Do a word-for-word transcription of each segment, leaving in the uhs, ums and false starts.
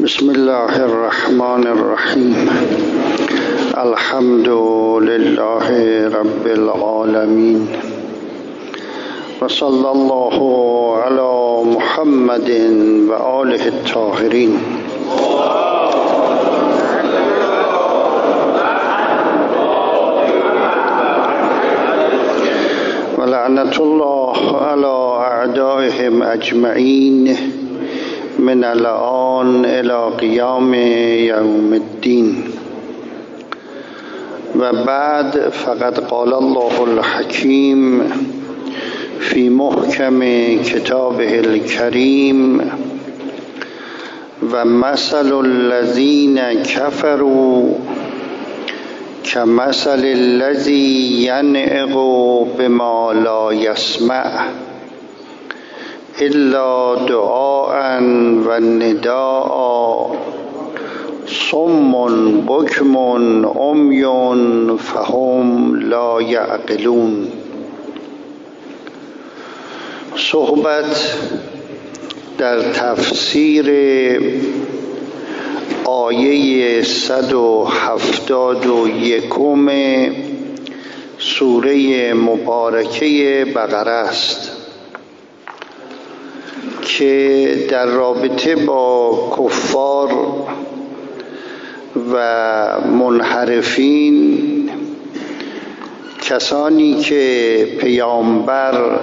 بسم الله الرحمن الرحیم. الحمد لله رب العالمین و صلی الله علی محمد و آله الطاهرین. و لعنت الله علی اعدائهم اجمعین من الآن الى قیام یوم الدین. و بعد، فقد قال الله الحکیم فی محکم کتابه الکریم و مثل الذین کفروا کمثل الذی ینعق بما لا یسمع الا دعاء و نداء صم بکم عمی فهم لا یعقلون. صحبت در تفسیر آیه صد و هفتاد و یکم سوره مبارکه بقره است که در رابطه با کفار و منحرفین، کسانی که پیامبر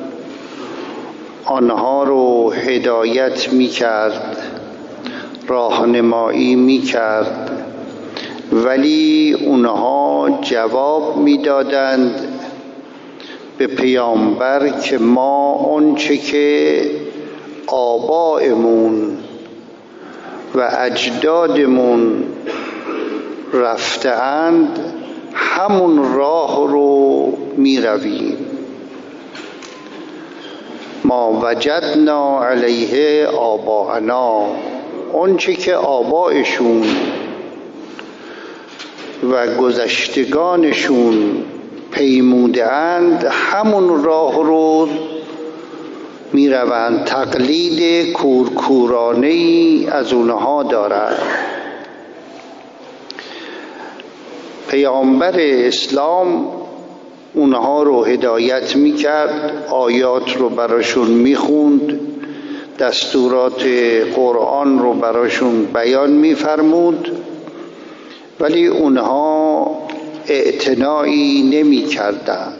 آنها رو هدایت می کرد، راهنمایی می کرد، ولی اونها جواب می دادند به پیامبر که ما آنچه که آبائمون و اجدادمون رفته‌اند همون راه رو می رویم. ما وجدنا علیه آباءنا، آنچه که آبائشون و گذشتگانشون پیموده اند همون راه رو می روند. تقلید کورکورانه ای از اونها دارند. پیامبر اسلام اونها رو هدایت می کرد، آیات رو براشون می خوند، دستورات قرآن رو براشون بیان می فرمود، ولی اونها اعتنایی نمی کردند.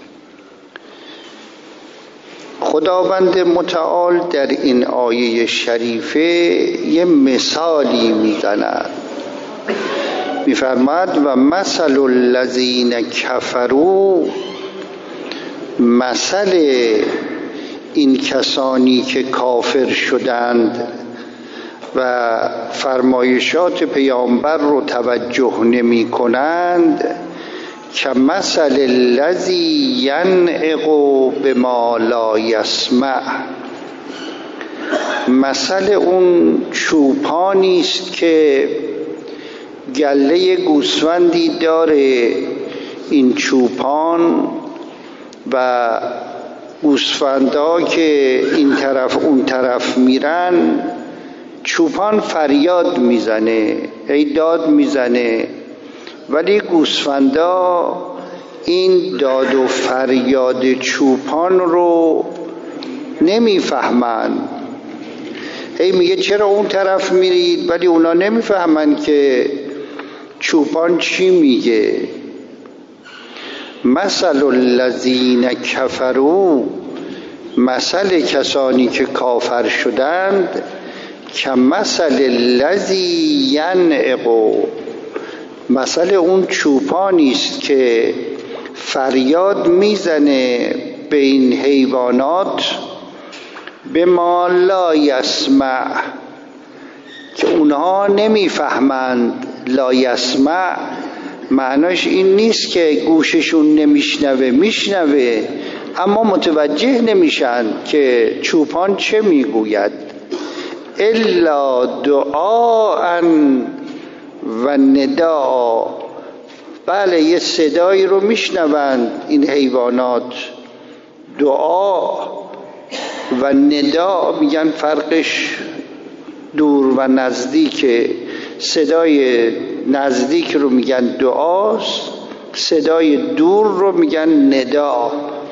خداوند متعال در این آیه شریفه یه مثالی میزند، میفرماد و مثل الذین کفروا، مثل این کسانی که کافر شدند و فرمایشات پیامبر رو توجه نمی کنند، کمثل الذی ینعق بما لا یسمع، مثل اون چوپانی است که گله گوسفندی داره. این چوپان و گوسفندا که این طرف اون طرف میرن، چوپان فریاد میزنه، ای داد میزنه، ولی گوسفندا این داد و فریاد چوپان رو نمیفهمن. هی میگه چرا اون طرف میرید، ولی اونا نمیفهمن که چوپان چی میگه. مثل الذین کفروا، مثل کسانی که کافر شدند، کمثل الذی ینعق، مثل اون چوپانی است که فریاد میزنه به این حیوانات، به ما لا یسمع، که اونها نمیفهمند. لا یسمع معناش این نیست که گوششون نمیشنوه، میشنوه اما متوجه نمیشن که چوپان چه میگوید. الا دعاء و نداء، بله یه صدایی رو میشنوند این حیوانات، دعا و ندا میگن فرقش دور و نزدیک. صدای نزدیک رو میگن دعاست، صدای دور رو میگن ندا.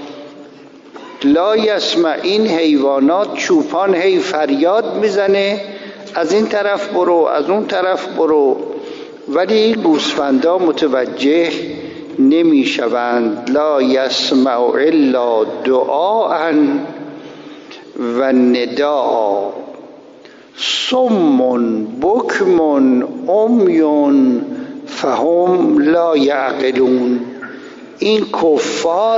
لا یسمع، این حیوانات، چوپان هی فریاد میزنه از این طرف برو از اون طرف برو، ولی گوسفندا متوجه نمیشوند. لا یسمع الا دعاء و نداء. صم بکم عمی فهم لا یعقلون. این کفار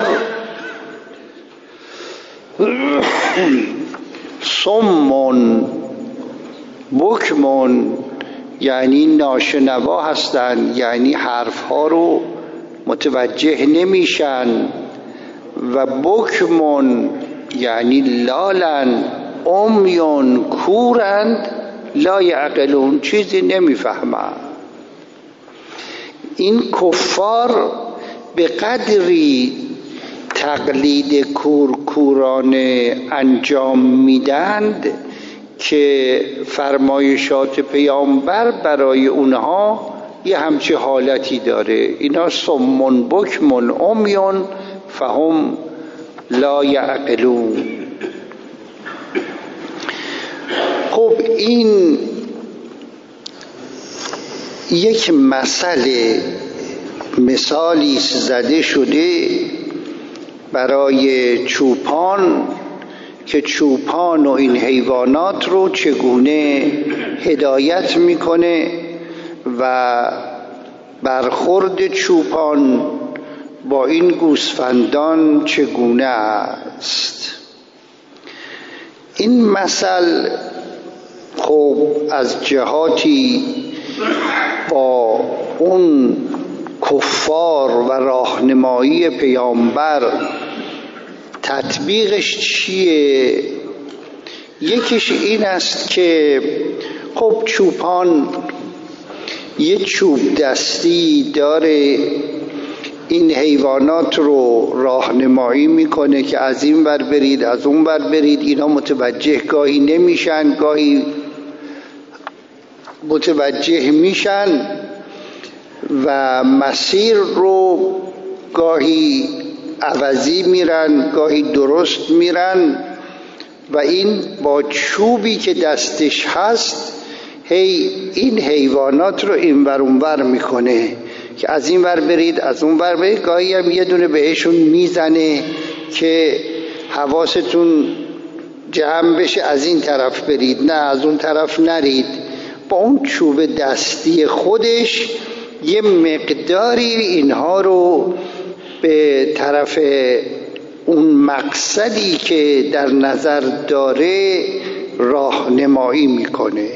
صم بکم یعنی ناشنوا هستند، یعنی حرفها رو متوجه نمیشن، و بکمون یعنی لالن، عمیون کورند، لا یعقلون چیزی نمیفهمند. این کفار به قدری تقلید کورکورانه انجام میدند که فرمایشات پیامبر برای اونها یه همچه حالتی داره. اینا صمون بکمون عمیون فهم لا یعقلون. خب این یک مسئله، مثالی زده شده برای چوپان که چوپان و این حیوانات رو چگونه هدایت میکنه و برخورد چوپان با این گوسفندان چگونه است. این مثل خب از جهاتی با اون کفار و راهنمایی پیامبر تطبیقش چیه؟ یکیش این است که خب چوپان یه چوب دستی داره، این حیوانات رو راهنمایی میکنه که از این ور برید از اون ور برید. اینا متوجه گاهی نمیشن، گاهی متوجه میشن و مسیر رو گاهی عوضی میرن گاهی درست میرن، و این با چوبی که دستش هست هی این حیوانات رو این ور اون ور میکنه که از این ور برید از اون ور برید. گاهی هم یه دونه بهشون میزنه که حواستون جمع بشه از این طرف برید نه از اون طرف نرید. با اون چوب دستی خودش یه مقداری اینها رو به طرف اون مقصدی که در نظر داره راهنمایی میکنه.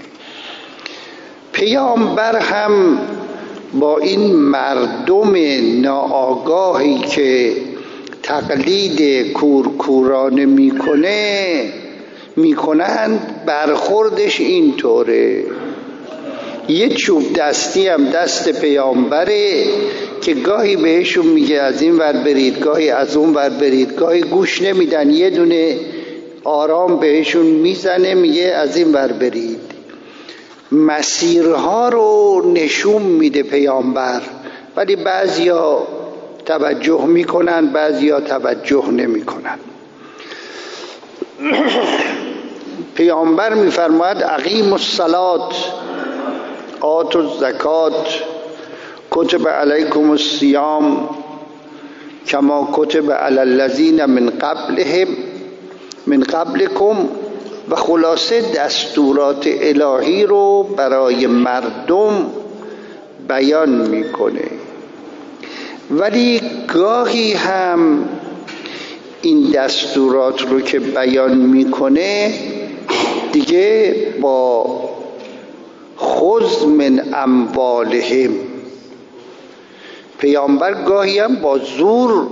پیامبر هم با این مردم ناآگاهی که تقلید کورکورانه میکنه میکنند برخوردش اینطوره. یه چوب دستی هم دست پیامبره که گاهی بهشون میگه از این ور برید گاهی از اون ور برید، گاهی گوش نمیدن، یه دونه آرام بهشون میزنه میگه از این ور برید. مسیرها رو نشون میده پیامبر، ولی بعضیا توجه میکنن بعضیا توجه نمیکنن. پیامبر میفرماید اقیموا الصلاة آتوا الزکات کتب علیکم الصیام کما کتب علی الذین من قبلهم من قبلکم. و خلاصه دستورات الهی رو برای مردم بیان میکنه، ولی گاهی هم این دستورات رو که بیان میکنه دیگه با خذ من اموالهم، پیامبر گاهی هم با زور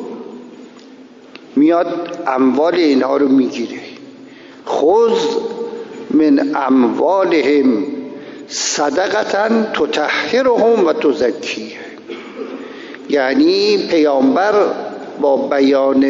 میاد اموال اینها رو میگیره. خذ من اموالهم صدقة تطهرهم و تزکیهم. یعنی پیامبر با بیان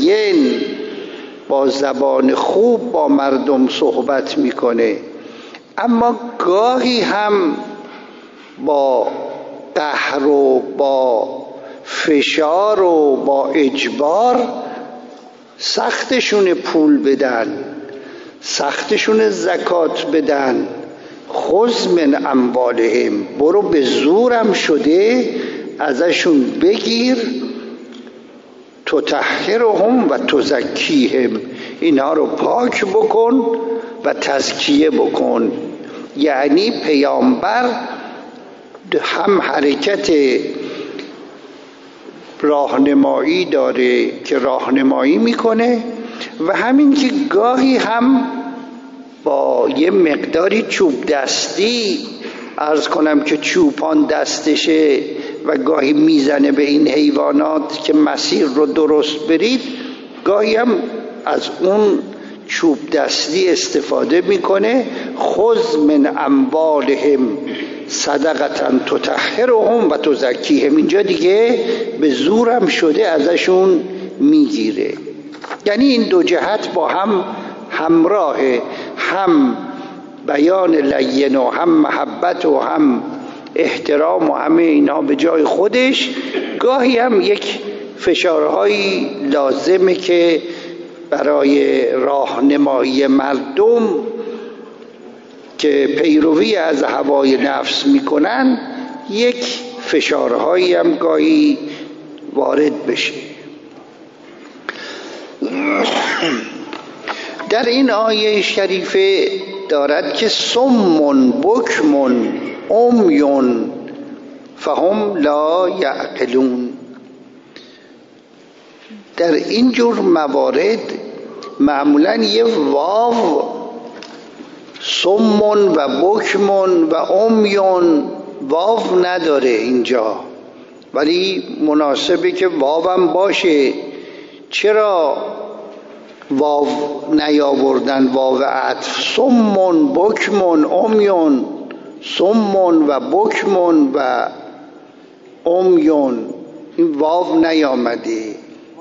لین با زبان خوب با مردم صحبت میکنه، اما گاهی هم با قهر و با فشار و با اجبار سختشون پول بدن، سختشون زکات بدن. خذ من اموالهم، برو به زورم شده ازشون بگیر، تطهرهم و تزکیهم، اینها رو پاک بکن و تزکیه بکن. یعنی پیامبر هم حرکت راهنمایی داره که راهنمایی میکنه و همین که گاهی هم با یه مقداری چوب دستی، عرض کنم که چوپان دستشه و گاهی میزنه به این حیوانات که مسیر رو درست برید، گاهی هم از اون چوب دستی استفاده میکنه. خذ من اموالهم صدقة تطهرهم و تزکیهم، اینجا دیگه به زورم شده ازشون میگیره. یعنی این دو جهت با هم همراهه، هم بیان لین و هم محبت و هم احترام و همه اینا به جای خودش. گاهی هم یک فشارهایی لازمه که برای راهنمایی مردم که پیروی از هوای نفس میکنن، یک فشارهایی هم گاهی وارد بشه. در این آیه شریفه دارد که صم بکم عمی فهم لا یعقلون. در این جور موارد معمولا یه واو، صم و بکم و عمیون، واو نداره اینجا، ولی مناسبه که واوم باشه. چرا واو نیاوردن؟ واو عطف. صم بکم عمیون، صم و بکم و عمیون، این واو نیامده.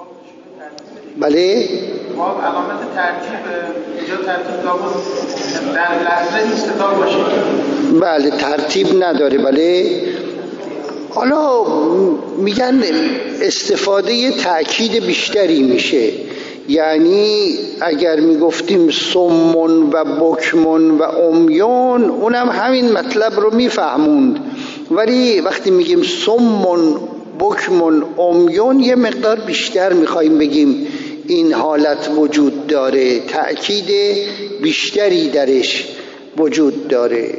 بله واو علامت ترتیب، اینجا ترتیب داره، در لحظه نیست تا باشه. بله ترتیب نداره. بله حالا میگن استفاده تأکید بیشتری میشه، یعنی اگر میگفتیم صمون و بکمون و عمیون اونم همین مطلب رو میفهموند، ولی وقتی میگیم صمون بکمون عمیون یه مقدار بیشتر میخوایم بگیم این حالت وجود داره، تأکید بیشتری درش وجود داره.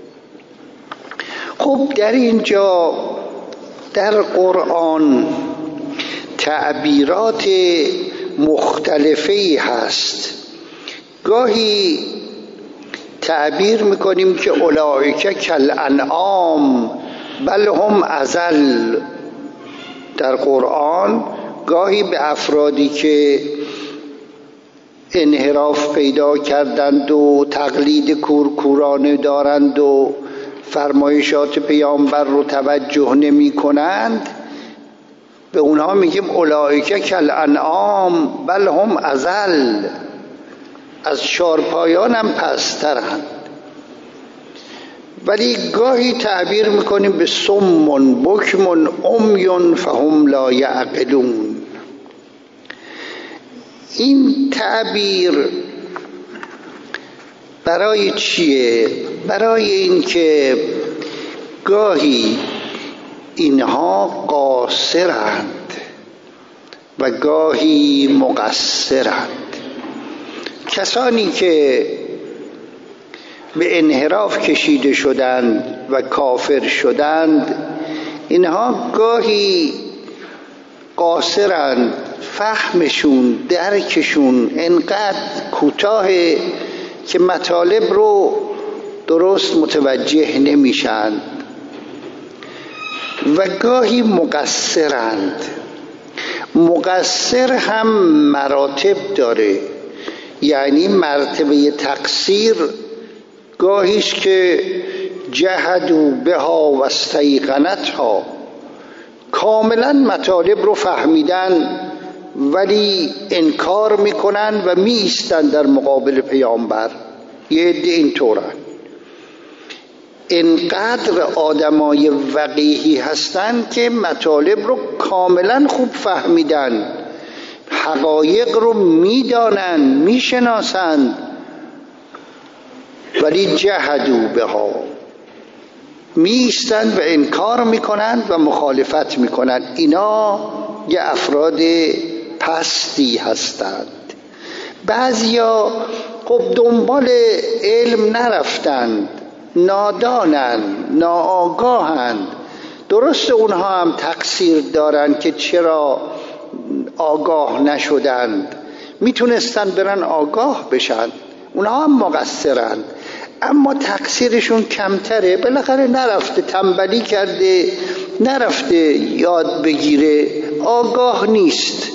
خب در اینجا در قرآن تعبیرات مختلفی هست. گاهی تعبیر میکنیم که اولئک کالانعام بل هم اضل در قرآن، گاهی به افرادی که انحراف پیدا کردند و تقلید کورکورانه دارند و فرمایشات پیامبر رو توجه نمی کنند، به اونها میگیم اولئک کالانعام بل هم اضل، از چارپایان هم پسترند. ولی گاهی تعبیر میکنیم به صم بکم عمی فهم لا یعقلون. این تعبیر برای چیه؟ برای اینکه گاهی اینها قاصرند و گاهی مقصرند. کسانی که به انحراف کشیده شدند و کافر شدند، اینها گاهی قاصرند، فهمشون، درکشون انقدر کوتاهه که مطالب رو درست متوجه نمیشن، و گاهی مقصرند. مقصر هم مراتب داره، یعنی مرتبه تقصیر گاهیش که جهدوا بها و استیقنتها، کاملا مطالب رو فهمیدن ولی انکار میکنن و می ایستن در مقابل پیامبر. یه عده اینطورن. انقدر آدمای وقیحی هستند که مطالب رو کاملا خوب فهمیدن، حقایق رو میدانن، میشناسند، ولی جهدوا بها، میستند و انکار میکنند و مخالفت میکنند. اینا یه افراد پستی هستند. بعضیا خب دنبال علم نرفتند، نادانند، ناآگاهند. درست اونها هم تقصیر دارند که چرا آگاه نشدند، میتونستن برن آگاه بشن، اونها هم مقصرند، اما تقصیرشون کمتره. بالاخره نرفته تنبلی کرده، نرفته یاد بگیره، آگاه نیست.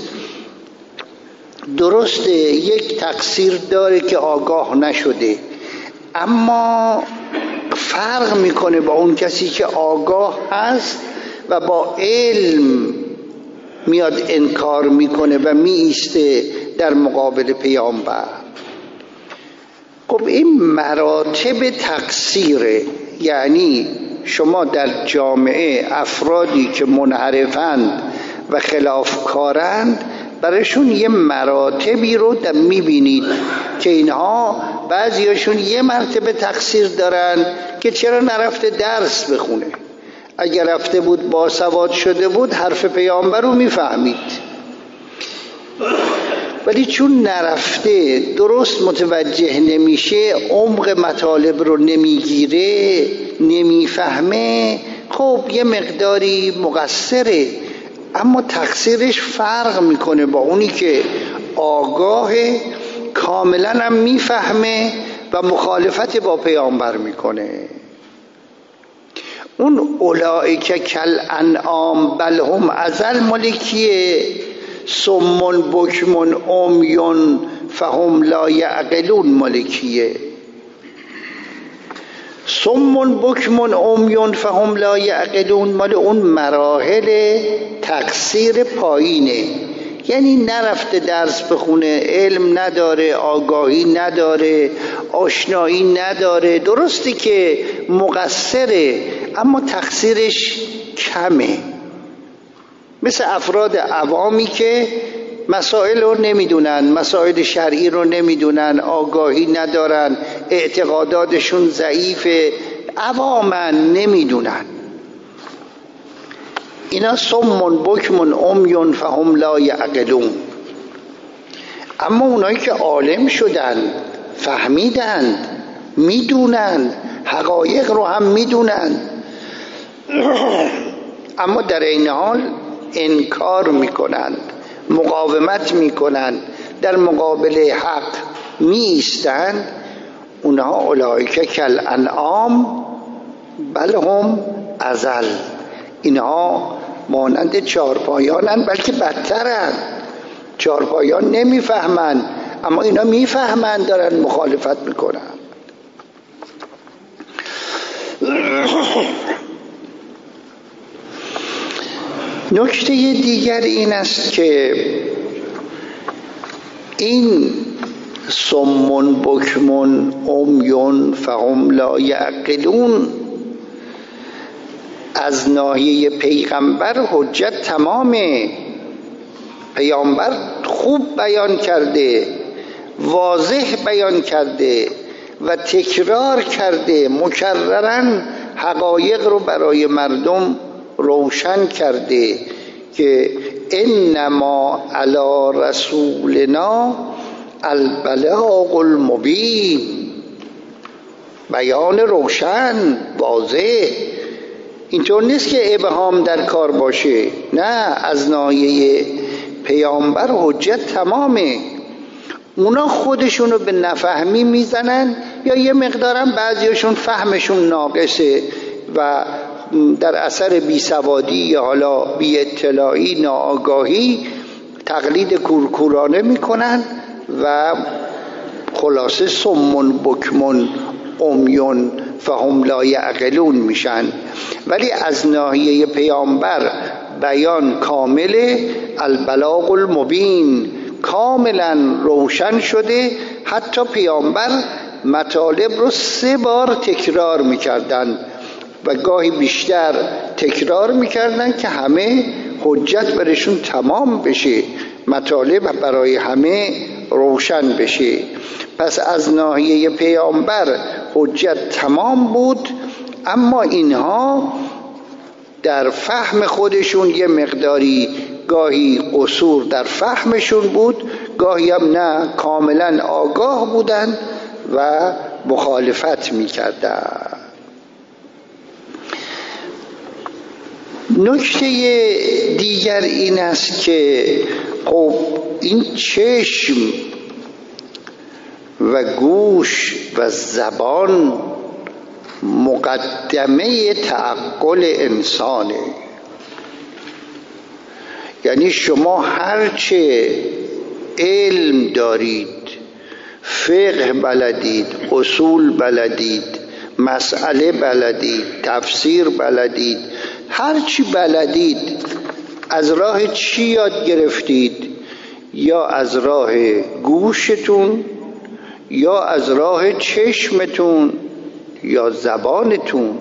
درسته یک تقصیر داره که آگاه نشده، اما فرق میکنه با اون کسی که آگاه هست و با علم میاد انکار میکنه و میایسته در مقابل پیامبر. خب این مراتب تقصیره، یعنی شما در جامعه افرادی که منحرفند و خلافکارند برایشون یه مراتبی رو میبینید که اینها بعضیاشون یه مرتبه تقصیر دارن که چرا نرفته درس بخونه. اگر رفته بود باسواد شده بود حرف پیامبر رو میفهمید، ولی چون نرفته درست متوجه نمیشه، عمق مطالب رو نمیگیره، نمیفهمه، خب یه مقداری مقصره، اما تقصیرش فرق میکنه با اونی که آگاه کاملا هم میفهمه و مخالفت با پیامبر میکنه. اون اولئک کالانعام بل هم اضل ملکیه، صم بکم عمی فهم لا یعقلون ملکیه. صم بکم عمی فهم لا یعقلون مال اون مراحل تقصیر پایینه، یعنی نرفته درس بخونه، علم نداره، آگاهی نداره، آشنایی نداره. درسته که مقصره اما تقصیرش کمه، مثل افراد عوامی که مسائل رو نمیدونن، مسائل شرعی رو نمیدونن، آگاهی ندارن، اعتقاداتشون ضعیفه، عوامن، نمیدونن. اینا صم بکم عمی فهم لا یعقلون. اما اونایی که عالم شدن، فهمیدن، میدونن، حقایق رو هم میدونن، اما در این حال انکار میکنن، مقاومت میکنن، در مقابل حق میایستند، اونها اولئک کالانعام بل هم اضل. اینها مانند چارپایانن، بلکه بدترن. چارپایان نمیفهمن، اما اینا میفهمن، دارن مخالفت میکنن. نکته دیگر این است که این صم بکم عمی فهم لا یعقلون از ناحیه پیغمبر حجت تمامه. پیامبر خوب بیان کرده، واضح بیان کرده و تکرار کرده، مکررن حقایق رو برای مردم روشن کرده که انما علی رسولنا البلاغ المبین، بیان روشن واضح. اینطور نیست که ابهام در کار باشه، نه، از ناحیه پیامبر حجت تمامه. اونا خودشونو به نفهمی میزنن یا یه مقدارم بعضیشون فهمشون ناقصه و در اثر بیسوادی یا حالا بی اطلاعی، ناآگاهی تقلید کورکورانه میکنن و خلاصه صم بکم عمی فهم لا یعقلون میشن. ولی از ناحیه پیامبر بیان کامل، البلاغ المبین، کاملا روشن شده. حتی پیامبر مطالب رو سه بار تکرار میکردن و گاهی بیشتر تکرار میکردن که همه حجت برشون تمام بشه، مطالب برای همه روشن بشه. پس از ناحیه پیامبر حجت تمام بود، اما اینها در فهم خودشون یه مقداری گاهی قصور در فهمشون بود، گاهی هم نه، کاملا آگاه بودن و مخالفت میکردن. نکته دیگر این است که خب این چشم و گوش و زبان مقدمه تعقل انسانه. یعنی شما هرچه علم دارید، فقه بلدید، اصول بلدید، مسئله بلدید، تفسیر بلدید، هرچی بلدید، از راه چی یاد گرفتید؟ یا از راه گوشتون، یا از راه چشمتون، یا زبانتون.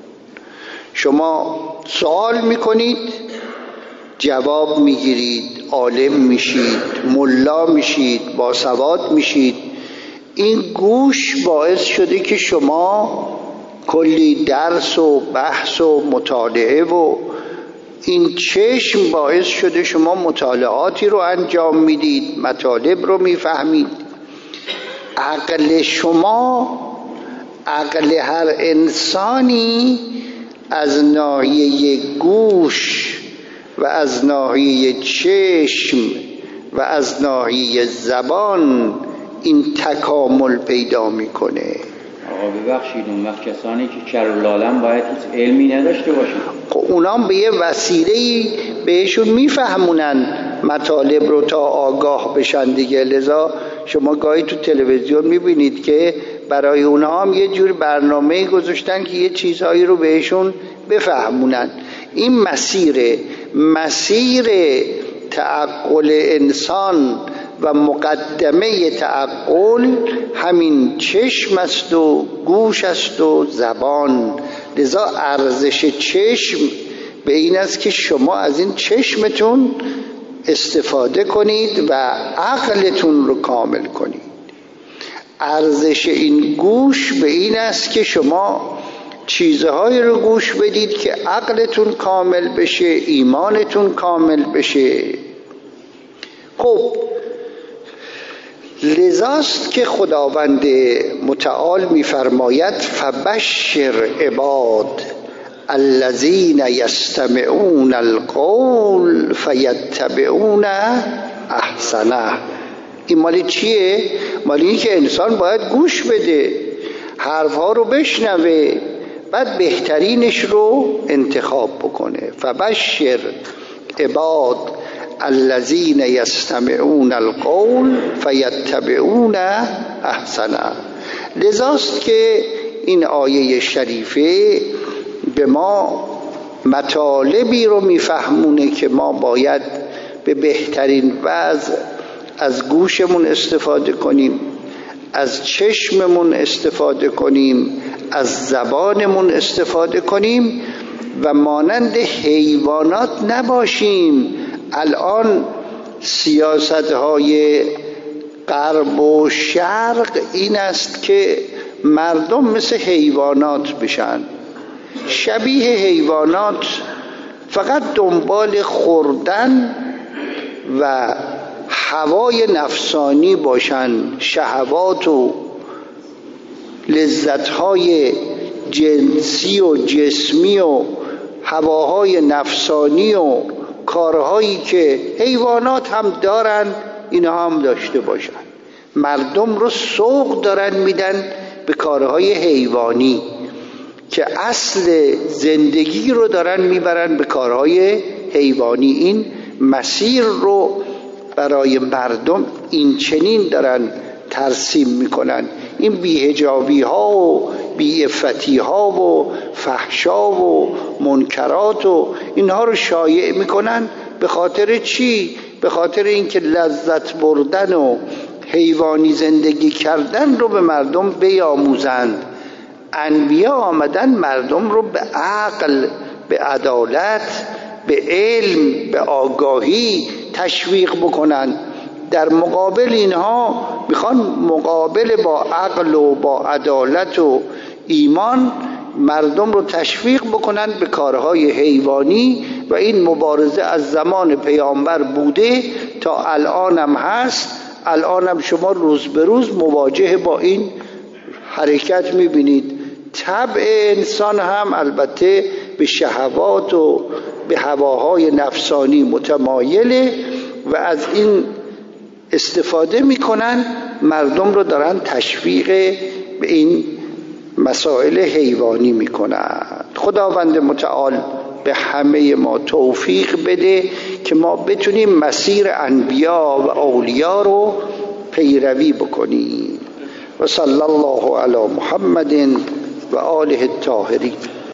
شما سوال میکنید، جواب میگیرید، عالم میشید، ملا میشید، باسواد میشید. این گوش باعث شده که شما کلی درس و بحث و مطالعه، و این چشم باعث شده شما مطالعاتی رو انجام میدید، مطالب رو میفهمید. عقل شما، عقل هر انسانی از ناحیه گوش و از ناحیه چشم و از ناحیه زبان این تکامل پیدا میکنه. آقا ببخشید، اون وقت کسانی که کرالالم باید هیچ علمی نداشته باشن. خب اونام به یه وسیله‌ای بهشون میفهمونن مطالب رو تا آگاه بشن دیگه. لذا شما گاهی تو تلویزیون میبینید که برای اونها هم یه جور برنامه گذاشتن که یه چیزهایی رو بهشون بفهمونن. این مسیر مسیر تعقل انسان و مقدمه تعقل همین چشم است و گوش است و زبان. لذا ارزش چشم به این است که شما از این چشمتون استفاده کنید و عقلتون رو کامل کنید. ارزش این گوش به این است که شما چیزهایی رو گوش بدید که عقلتون کامل بشه، ایمانتون کامل بشه. خب لذاست که خداوند متعال می‌فرماید فبشر عباد الذین یستمعون القول فیتبعون احسنه. این مالی چیه؟ مالی این که انسان باید گوش بده، حرفها رو بشنوه، بعد بهترینش رو انتخاب بکنه. فبشر عباد الذین یستمعون القول فیتبعون احسنه. لذاست که این آیه شریفه به ما مطالبی رو میفهمونه که ما باید به بهترین وضع از گوشمون استفاده کنیم، از چشممون استفاده کنیم، از زبانمون استفاده کنیم و مانند حیوانات نباشیم. الان سیاست‌های غرب و شرق این است که مردم مثل حیوانات بشن، شبیه حیوانات، فقط دنبال خوردن و هوای نفسانی باشن، شهوات و لذت‌های جنسی و جسمی و هواهای نفسانی و کارهایی که حیوانات هم دارن اینا هم داشته باشن. مردم رو سوق دارن میدن به کارهای حیوانی که اصل زندگی رو دارن میبرن به کارهای حیوانی. این مسیر رو برای مردم این چنین دارن ترسیم میکنن. این بی‌حجابی ها و بی‌عفتی ها و فحشا و منکرات و اینها رو شایع میکنن. به خاطر چی؟ به خاطر اینکه لذت بردن و حیوانی زندگی کردن رو به مردم بیاموزند. انبیا آمدن مردم رو به عقل، به عدالت، به علم، به آگاهی تشویق بکنن. در مقابل اینها میخوان مقابل با عقل و با عدالت و ایمان مردم رو تشویق بکنن به کارهای حیوانی و این مبارزه از زمان پیامبر بوده تا الانم هست. الانم شما روز به روز مواجه با این حرکت میبینید. طبع انسان هم البته به شهوات و به هواهای نفسانی متمایله و از این استفاده میکنن، مردم رو دارن تشویق به این مسائل حیوانی میکنن. خداوند متعال به همه ما توفیق بده که ما بتونیم مسیر انبیا و اولیا رو پیروی بکنیم. و صلی الله علی محمد و آله الطاهرین.